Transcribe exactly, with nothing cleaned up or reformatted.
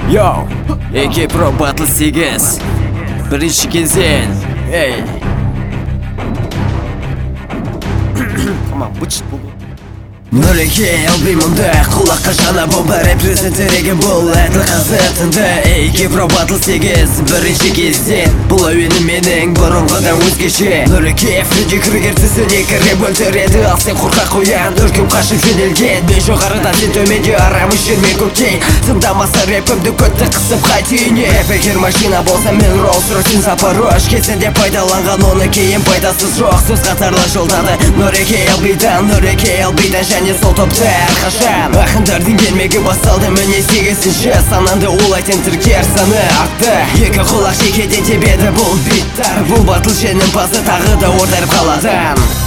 Yo, эки Pro Battle сегиз Бірінші кезең. Эй. Нұреке албей мұнда құлаққа жана бомба репрезентереген бұл әділ қазетінді. эки Pro Battle сегиз бірінші кезең. Бұл әуені менің бұрынғыдан өзгеше. Нұреке Фредди Крюгер тізіне кіріп өлтіреді. Ал сен қорқақ қоян үркім қашып жөнелген. Мен жоғарыдан сен төменде арамыз жүрмей көктей. Тыңдамаса рэпімді көтті қысып қайтейіне. Эгер машина болса мен Rolls-Royce Запорож. Кезінде пайдаланған оны кейін пайдасыз жоқ. Сөз қатарлы жолдады Нұреке албейдан, Нұреке албейдан және сол топты әрқашан. Ақындардың келмегі басталды міне сегізінші сананды улайтын тіркер саны артты. Екі құлақ шекеден тебеді бұл биттар. Бұл батыл жеңімпазды тағы да ордайып қаладан.